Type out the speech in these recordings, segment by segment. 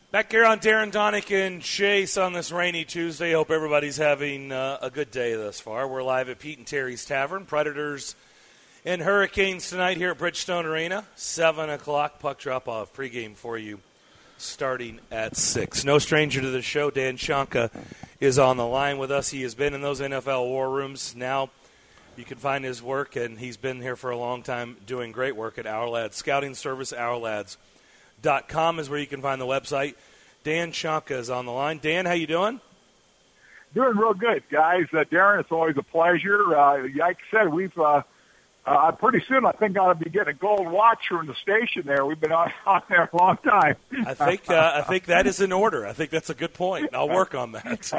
Back here on Darren Donick and Chase on this rainy Tuesday. Hope everybody's having a good day thus far. We're live at Pete and Terry's Tavern. Predators and Hurricanes tonight here at Bridgestone Arena. 7 o'clock puck drop-off pregame for you starting at 6. No stranger to the show, Dan Shonka is on the line with us. He has been in those NFL war rooms. Now you can find his work, and he's been here for a long time doing great work at Our Lads Scouting Service. OurLads.com is where you can find the website. Dan Shonka is on the line. Dan, how you doing? Doing real good, guys. Darren, it's always a pleasure. Like I said, we've pretty soon I think I'll be getting a gold watch from the station there. We've been on there a long time. I think that is in order. I think that's a good point. I'll work on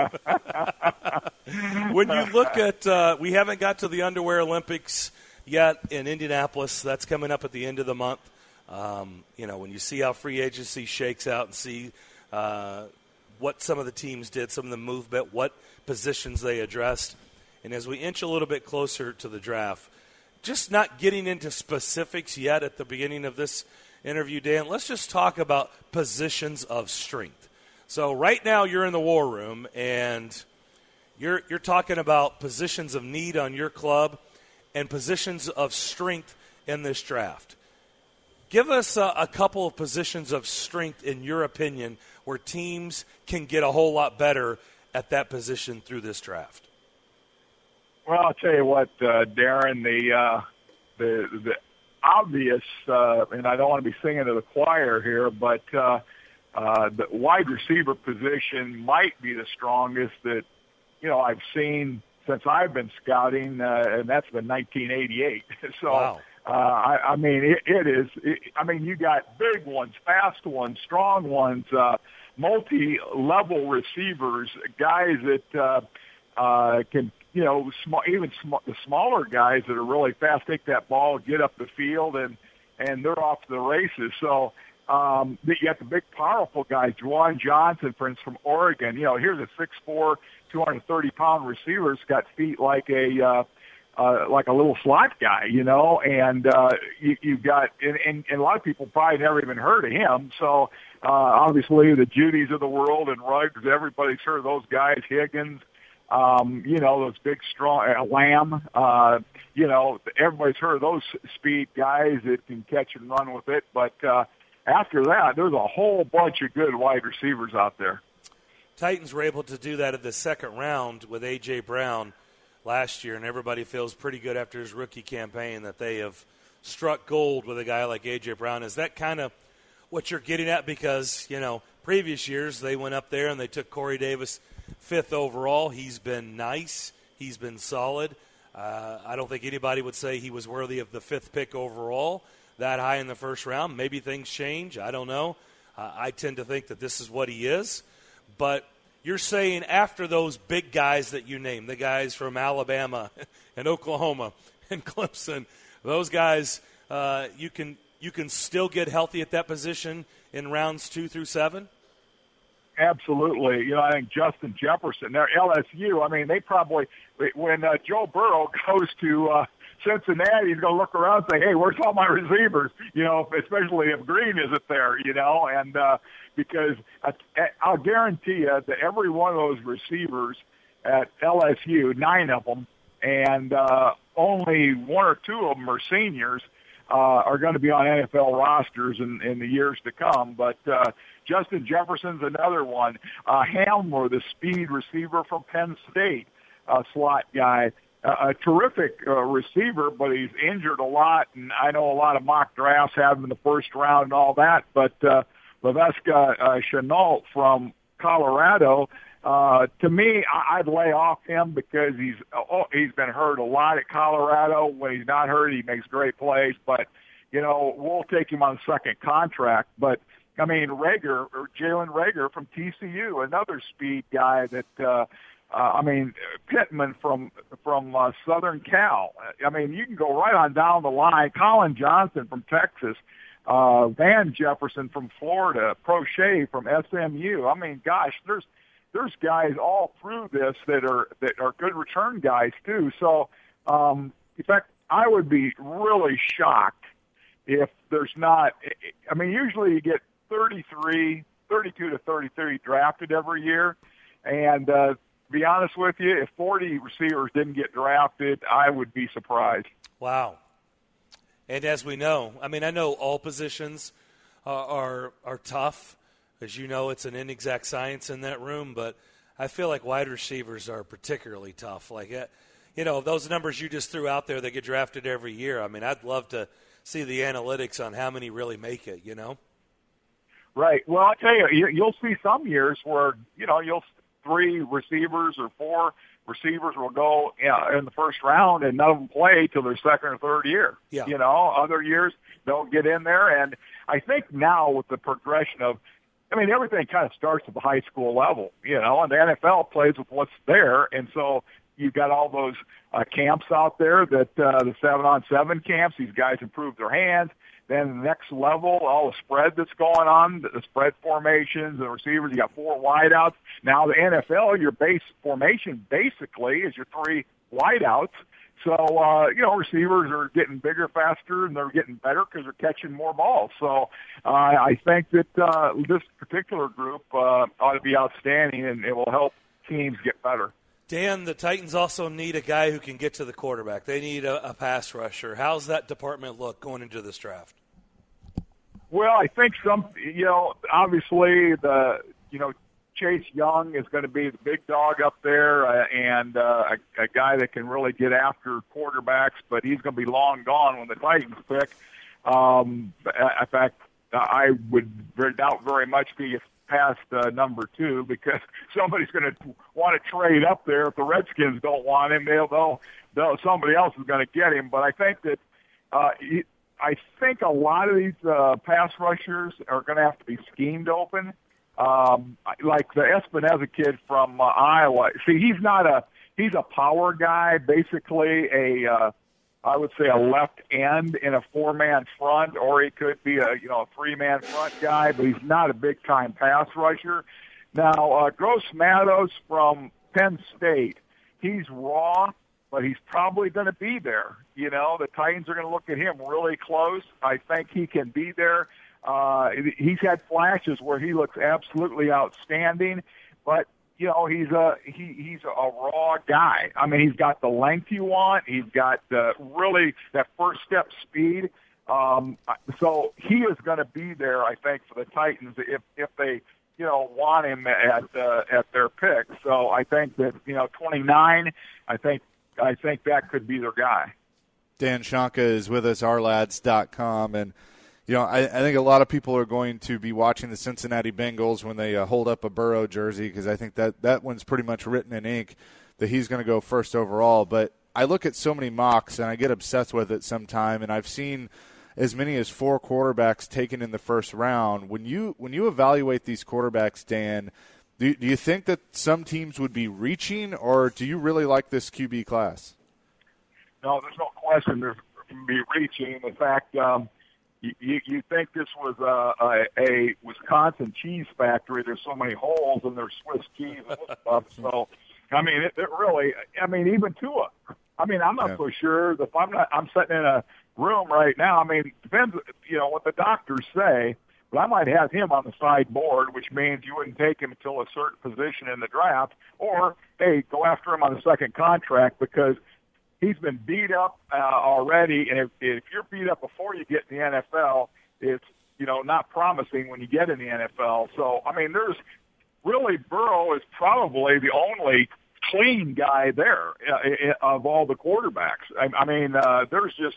that. When you look at we haven't got to the Underwear Olympics yet in Indianapolis. That's coming up at the end of the month. When you see how free agency shakes out and see what some of the teams did, some of the movement, what positions they addressed, and as we inch a little bit closer to the draft, just not getting into specifics yet at the beginning of this interview, Dan, let's just talk about positions of strength. So right now you're in the war room, and you're talking about positions of need on your club and positions of strength in this draft. Give us a couple of positions of strength, in your opinion, where teams can get a whole lot better at that position through this draft. Well, I'll tell you what, Darren, the obvious, and I don't want to be singing to the choir here, but the wide receiver position might be the strongest that, I've seen since I've been scouting, and that's been 1988. So, wow. It is. You got big ones, fast ones, strong ones, multi-level receivers, guys that can, the smaller guys that are really fast take that ball, get up the field, and they're off to the races. So you got the big, powerful guys, Juwan Johnson, for instance, from Oregon. Here's a 6'4", 230-pound receiver that's got feet like a little slot guy, and you've got, and a lot of people probably never even heard of him. So, obviously the Judys of the world and Ruggs, everybody's heard of those guys, Higgins, those big, strong, Lamb, everybody's heard of those speed guys that can catch and run with it. But, after that, there's a whole bunch of good wide receivers out there. Titans were able to do that in the second round with A.J. Brown last year, and everybody feels pretty good after his rookie campaign that they have struck gold with a guy like A.J. Brown. Is that kind of what you're getting at? Because, previous years they went up there and they took Corey Davis 5th overall. He's been nice. He's been solid. I don't think anybody would say he was worthy of the 5th pick overall, that high in the first round. Maybe things change. I don't know. I tend to think that this is what he is. But you're saying after those big guys that you named, the guys from Alabama and Oklahoma and Clemson, those guys, you can still get healthy at that position in rounds 2 through 7? Absolutely. I think Justin Jefferson, they're LSU. They probably, when Joe Burrow goes to Cincinnati, he's going to look around and say, hey, where's all my receivers? Especially if Green isn't there, and because I'll guarantee you that every one of those receivers at LSU, 9 of them, and only 1 or 2 of them are seniors, are going to be on NFL rosters in the years to come. But Justin Jefferson's another one. Hamler, the speed receiver from Penn State, slot guy. A terrific receiver, but he's injured a lot, and I know a lot of mock drafts have him in the first round and all that, but Laviska Shenault from Colorado, to me, I'd lay off him because he's been hurt a lot at Colorado. When he's not hurt, he makes great plays, but, we'll take him on a second contract. But, Jalen Reagor from TCU, another speed guy that Pittman from Southern Cal. You can go right on down the line. Colin Johnson from Texas, Van Jefferson from Florida, Prochet from SMU. There's guys all through this that are good return guys too. So, in fact, I would be really shocked if there's not. Usually you get 33 32 to 33 drafted every year. And to be honest with you, if 40 receivers didn't get drafted, I would be surprised. Wow. And as we know, I mean, I know all positions are tough. As you know, it's an inexact science in that room, but I feel like wide receivers are particularly tough. Like, those numbers you just threw out there that get drafted every year, I mean, I'd love to see the analytics on how many really make it, Right. Well, I'll tell you, you'll see some years where, you'll 3 receivers or 4 receivers will go in the first round and none of them play till their second or third year. Yeah. Other years they'll get in there. And I think now with the progression of, everything kind of starts at the high school level, and the NFL plays with what's there. And so you've got all those camps out there that the 7-on-7 camps, these guys improve their hands. Then the next level, all the spread that's going on, the spread formations, the receivers, you got 4 wideouts. Now the NFL, your base formation basically is your 3 wideouts. So, receivers are getting bigger, faster, and they're getting better because they're catching more balls. So I think that this particular group ought to be outstanding, and it will help teams get better. Dan, the Titans also need a guy who can get to the quarterback. They need a pass rusher. How's that department look going into this draft? Well, I think obviously Chase Young is going to be the big dog up there and a guy that can really get after quarterbacks, but he's going to be long gone when the Titans pick. In fact, I would doubt very much be past number 2 because somebody's going to want to trade up there. If the Redskins don't want him, they'll somebody else is going to get him. But I think that I think a lot of these pass rushers are going to have to be schemed open. Like the Espinoza kid from Iowa. See, he's a power guy, basically I would say a left end in a 4-man front, or he could be a 3-man front guy, but he's not a big time pass rusher. Now, Gross Matos from Penn State, he's raw, but he's probably going to be there. The Titans are going to look at him really close. I think he can be there. He's had flashes where he looks absolutely outstanding, but he's a raw guy. He's got the length you want. He's got really that first step speed. So he is going to be there, I think, for the Titans if they want him at their pick. So I think that 29. I think that could be their guy. Dan Shonka is with us, ourlads.com, and I think a lot of people are going to be watching the Cincinnati Bengals when they hold up a Burrow jersey because I think that one's pretty much written in ink that he's going to go first overall. But I look at so many mocks, and I get obsessed with it sometime, and I've seen as many as 4 quarterbacks taken in the first round. When you evaluate these quarterbacks, Dan, do you think that some teams would be reaching, or do you really like this QB class? No, there's no question there's be reaching. In fact, you think this was a Wisconsin cheese factory. There's so many holes in their Swiss cheese and stuff. So, it really, even Tua. I'm not so sure that I'm sitting in a room right now. Depends, what the doctors say, but I might have him on the sideboard, which means you wouldn't take him until a certain position in the draft, or, hey, go after him on the second contract because he's been beat up already, and if you're beat up before you get in the NFL, it's not promising when you get in the NFL. So there's really Burrow is probably the only clean guy there of all the quarterbacks. There's just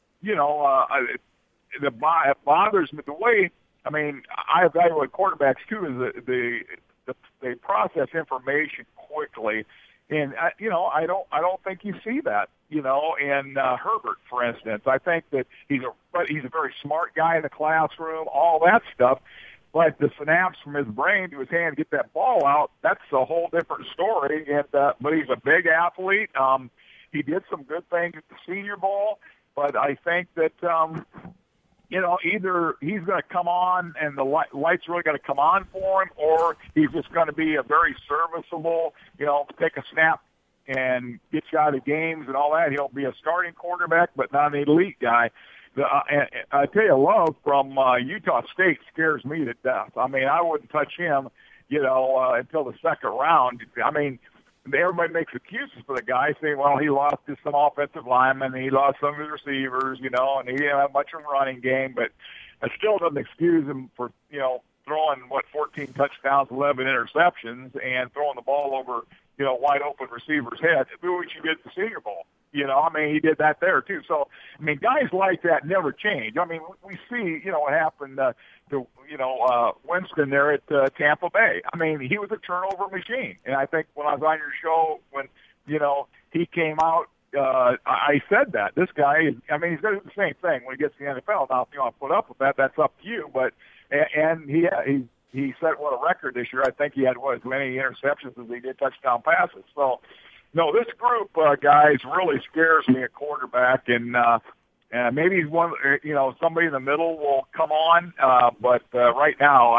it bothers me the way. I evaluate quarterbacks too. Is they process information quickly. And I don't think you see that, in Herbert, for instance. I think that he's a very smart guy in the classroom, all that stuff. But the synapse from his brain to his hand to get that ball out, that's a whole different story. And but he's a big athlete. He did some good things at the Senior Bowl, but I think that either he's going to come on and the light's really going to come on for him, or he's just going to be a very serviceable, take a snap and get you out of games and all that. He'll be a starting quarterback, but not an elite guy. And I tell you, Love from Utah State scares me to death. I mean, I wouldn't touch him, until the second round. I mean, everybody makes excuses for the guy, saying, well, he lost to some offensive linemen, he lost some of his receivers, and he didn't have much of a running game, but it still doesn't excuse him for, throwing, 14 touchdowns, 11 interceptions, and throwing the ball over, wide open receiver's head, which he did at the Senior Bowl. He did that there too. So, guys like that never change. We see, what happened to Winston there at Tampa Bay. He was a turnover machine. And I think when I was on your show, when, he came out, I said that. This guy is, he's going to do the same thing when he gets to the NFL. Now, if you want to put up with that, that's up to you. But, and he set what a record this year. I think he had, as many interceptions as he did touchdown passes. So, no, this group, guys, really scares me at quarterback, and maybe he's one. Somebody in the middle will come on, but right now,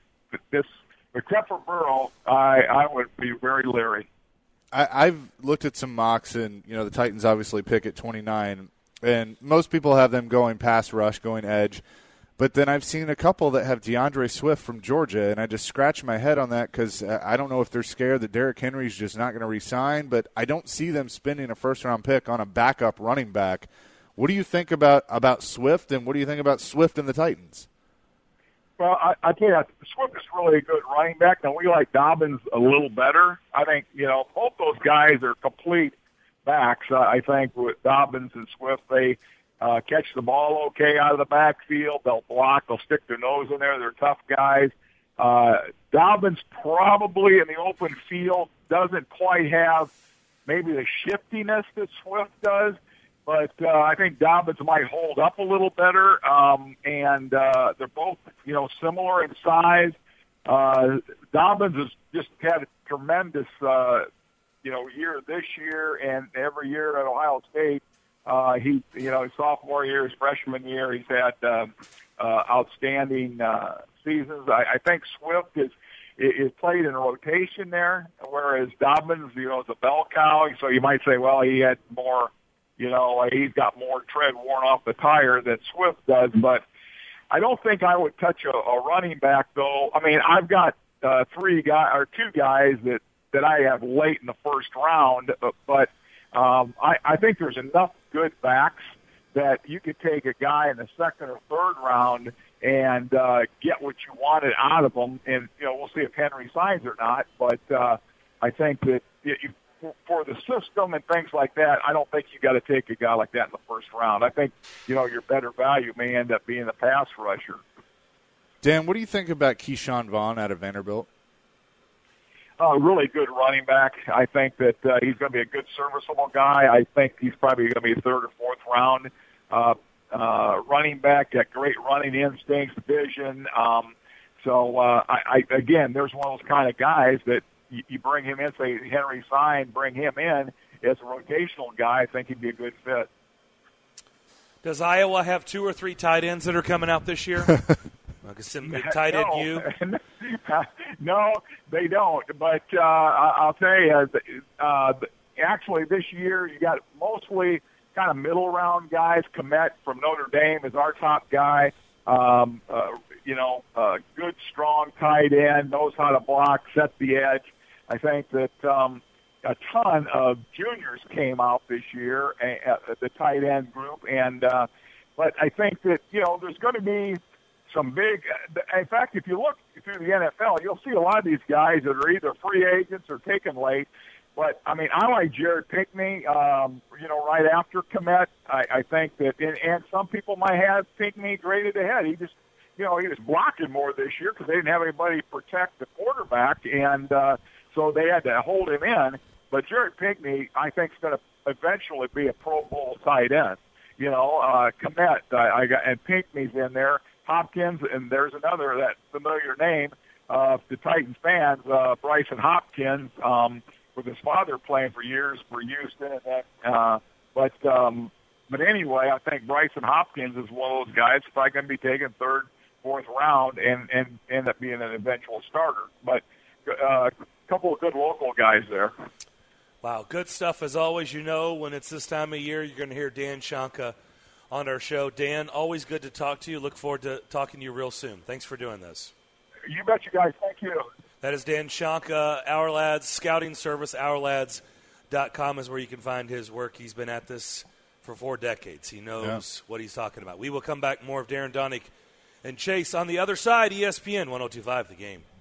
except for Burrow, I would be very leery. I've looked at some mocks, and the Titans obviously pick at 29, and most people have them going pass rush, going edge. But then I've seen a couple that have DeAndre Swift from Georgia, and I just scratch my head on that because I don't know if they're scared that Derrick Henry's just not going to re-sign, but I don't see them spending a first-round pick on a backup running back. What do you think about Swift, and what do you think about Swift and the Titans? Well, I tell you, Swift is really a good running back. Now, we like Dobbins a little better. I think, both those guys are complete backs. I think with Dobbins and Swift, they catch the ball okay out of the backfield. They'll block. They'll stick their nose in there. They're tough guys. Dobbins probably in the open field doesn't quite have maybe the shiftiness that Swift does, but I think Dobbins might hold up a little better. And they're both, similar in size. Dobbins has just had a tremendous, year this year and every year at Ohio State. His sophomore year, his freshman year, he's had outstanding seasons. I think Swift is played in a rotation there, whereas Dobbins, is a bell cow. So you might say, well, he had more, he's got more tread worn off the tire than Swift does. But I don't think I would touch a running back, though. I've got two guys that I have late in the first round, but I think there's enough good backs that you could take a guy in the second or third round and get what you wanted out of them. And, we'll see if Henry signs or not. But I think that for the system and things like that, I don't think you got to take a guy like that in the first round. I think, your better value may end up being the pass rusher. Dan, what do you think about Keyshawn Vaughn out of Vanderbilt? Really good running back. I think that he's going to be a good serviceable guy. I think he's probably going to be a third or fourth round running back. Got great running instincts, vision. Again, there's one of those kind of guys that you bring him in, say Henry signed, bring him in as a rotational guy. I think he'd be a good fit. Does Iowa have 2 or 3 tight ends that are coming out this year? Tight end you? No, they don't. But I'll tell you, actually this year you got mostly kind of middle round guys. Komet from Notre Dame is our top guy. Good, strong tight end, knows how to block, set the edge. I think that a ton of juniors came out this year at the tight end group, but I think that there's going to be some big. In fact, if you look through the NFL, you'll see a lot of these guys that are either free agents or taken late. But I like Jared Pinkney. Right after Komet, I think that, and some people might have Pinkney graded ahead. He just, he was blocking more this year because they didn't have anybody to protect the quarterback, and so they had to hold him in. But Jared Pinkney, I think, is going to eventually be a Pro Bowl tight end. Komet, and Pinkney's in there. Hopkins, and there's another, that familiar name to Titans fans, Bryson Hopkins, with his father playing for years for Houston. But anyway, I think Bryson Hopkins is one of those guys probably going to be taken third, fourth round and end up being an eventual starter. But a couple of good local guys there. Wow, good stuff as always. When it's this time of year, you're going to hear Dan Shonka on our show. Dan, always good to talk to you. Look forward to talking to you real soon. Thanks for doing this. You bet, you guys. Thank you. That is Dan Shonka, Our Lads Scouting Service. OurLads.com is where you can find his work. He's been at this for 4 decades. He knows what he's talking about. We will come back more of Darren Donick and Chase on the other side, ESPN 102.5 The Game.